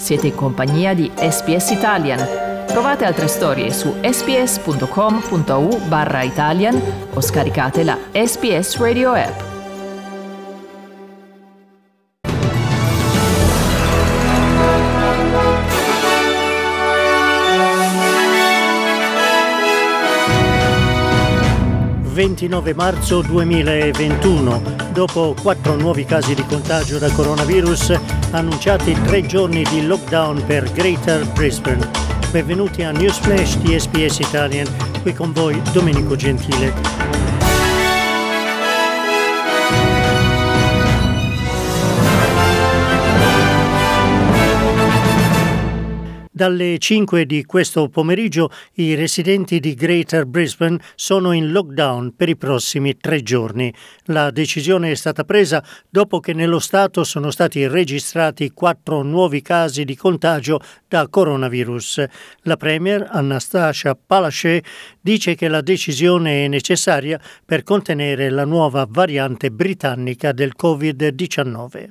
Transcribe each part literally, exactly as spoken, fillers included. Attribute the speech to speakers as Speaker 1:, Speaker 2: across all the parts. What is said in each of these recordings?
Speaker 1: Siete in compagnia di S B S Italian. Trovate altre storie su sbs.com.au barra Italian o scaricate la S B S Radio app.
Speaker 2: ventinove marzo duemilaventuno. Dopo quattro nuovi casi di contagio da coronavirus, annunciati tre giorni di lockdown per Greater Brisbane. Benvenuti a Newsflash di S B S Italian. Qui con voi Domenico Gentile. Dalle cinque di questo pomeriggio i residenti di Greater Brisbane sono in lockdown per i prossimi tre giorni. La decisione è stata presa dopo che nello Stato sono stati registrati quattro nuovi casi di contagio da coronavirus. La Premier Anastasia Palaszczuk dice che la decisione è necessaria per contenere la nuova variante britannica del covid diciannove.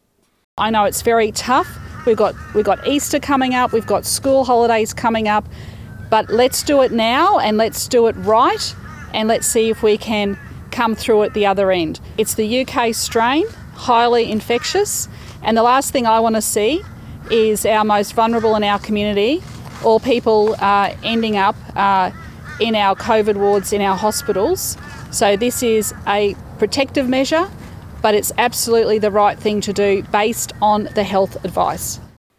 Speaker 3: I know it's very tough. We've got we've got Easter coming up, we've got school holidays coming up, but let's do it now and let's do it right and let's see if we can come through at the other end. It's the U K strain, highly infectious, and the last thing I want to see is our most vulnerable in our community or people uh, ending up uh, in our COVID wards in our hospitals. So this is a protective measure, but it's absolutely the right thing to do based on the health advice.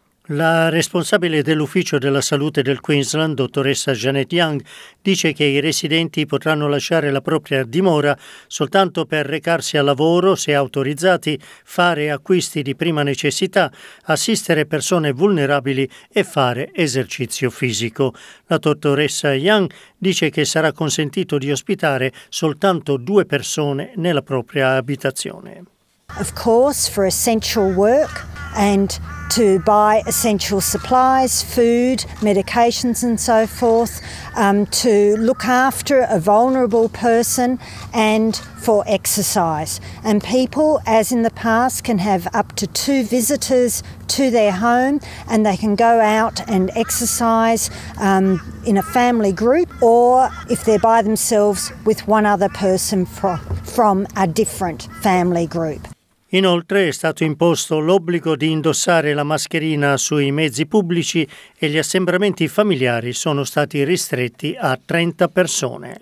Speaker 2: La responsabile dell'Ufficio della Salute del Queensland, dottoressa Janet Young, dice che i residenti potranno lasciare la propria dimora soltanto per recarsi al lavoro se autorizzati, fare acquisti di prima necessità, assistere persone vulnerabili e fare esercizio fisico. La dottoressa Young dice che sarà consentito di ospitare soltanto due persone nella propria abitazione.
Speaker 4: Of course, for essential work and to buy essential supplies, food, medications and so forth, um, to look after a vulnerable person and for exercise. And people, as in the past, can have up to two visitors to their home and they can go out and exercise um, in a family group or if they're by themselves with one other person from, from a different family group.
Speaker 2: Inoltre è stato imposto l'obbligo di indossare la mascherina sui mezzi pubblici e gli assembramenti familiari sono stati ristretti a trenta persone.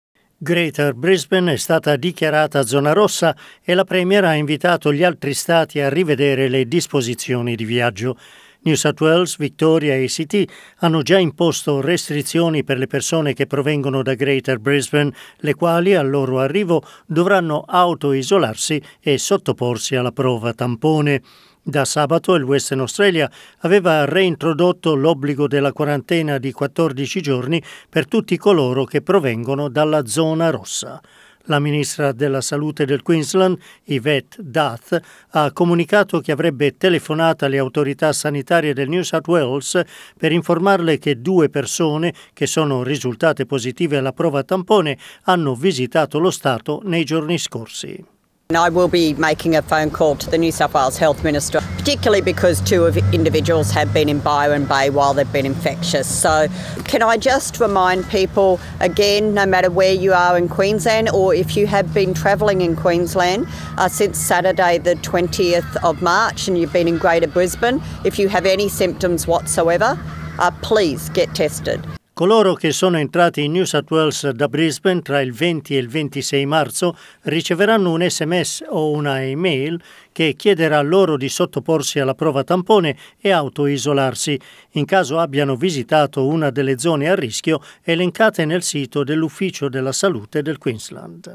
Speaker 2: Greater Brisbane è stata dichiarata zona rossa e la Premier ha invitato gli altri stati a rivedere le disposizioni di viaggio. New South Wales, Victoria e A C T hanno già imposto restrizioni per le persone che provengono da Greater Brisbane, le quali al loro arrivo dovranno autoisolarsi e sottoporsi alla prova tampone. Da sabato il Western Australia aveva reintrodotto l'obbligo della quarantena di quattordici giorni per tutti coloro che provengono dalla zona rossa. La ministra della Salute del Queensland, Yvette Duth, ha comunicato che avrebbe telefonato alle autorità sanitarie del New South Wales per informarle che due persone che sono risultate positive alla prova tampone hanno visitato lo Stato nei giorni scorsi.
Speaker 5: I will be making a phone call to the New South Wales Health Minister, particularly because two of individuals have been in Byron Bay while they've been infectious. So can I just remind people again, no matter where you are in Queensland or if you have been travelling in Queensland uh, since Saturday the twentieth of March and you've been in Greater Brisbane, if you have any symptoms whatsoever, uh, please get tested.
Speaker 2: Coloro che sono entrati in New South Wales da Brisbane tra il venti e il ventisei marzo riceveranno un sms o una email che chiederà loro di sottoporsi alla prova tampone e autoisolarsi in caso abbiano visitato una delle zone a rischio elencate nel sito dell'Ufficio della Salute del Queensland.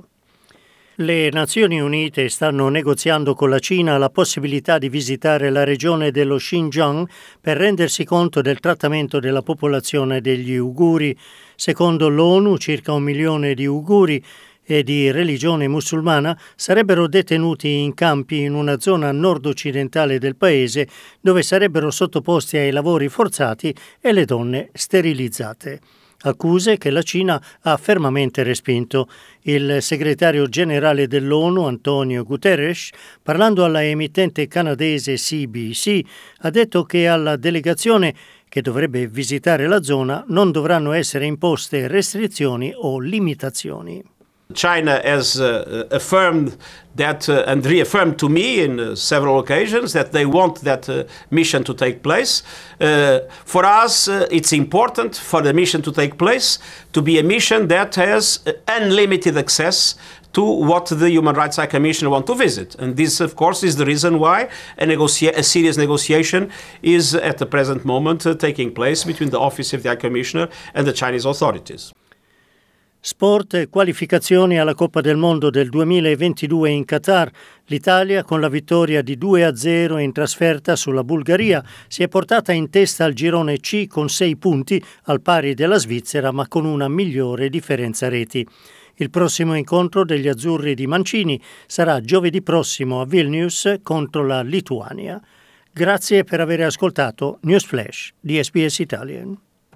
Speaker 2: Le Nazioni Unite stanno negoziando con la Cina la possibilità di visitare la regione dello Xinjiang per rendersi conto del trattamento della popolazione degli uiguri. Secondo l'ONU, circa un milione di uiguri e di religione musulmana sarebbero detenuti in campi in una zona nord-occidentale del paese dove sarebbero sottoposti ai lavori forzati e le donne sterilizzate. accuse che la Cina ha fermamente respinto. Il segretario generale dell'ONU, Antonio Guterres, parlando alla emittente canadese C B C, ha detto che alla delegazione che dovrebbe visitare la zona non dovranno essere imposte restrizioni o limitazioni.
Speaker 6: China has uh, affirmed that uh, and reaffirmed to me in uh, several occasions that they want that uh, mission to take place. Uh, for us, uh, it's important for the mission to take place to be a mission that has uh, unlimited access to what the Human Rights High Commissioner want to visit. And this, of course, is the reason why a, negotia- a serious negotiation is at the present moment uh, taking place between the Office of the High Commissioner and the Chinese authorities.
Speaker 2: Sport e qualificazioni alla Coppa del Mondo del duemilaventidue in Qatar. L'Italia, con la vittoria di due a zero in trasferta sulla Bulgaria, si è portata in testa al girone C con sei punti, al pari della Svizzera, ma con una migliore differenza reti. Il prossimo incontro degli azzurri di Mancini sarà giovedì prossimo a Vilnius contro la Lituania. Grazie per aver ascoltato News Flash di S B S Italian.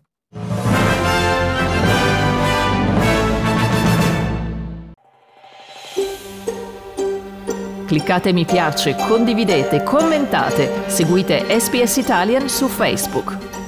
Speaker 1: Cliccate mi piace, condividete, commentate, seguite S B S Italian su Facebook.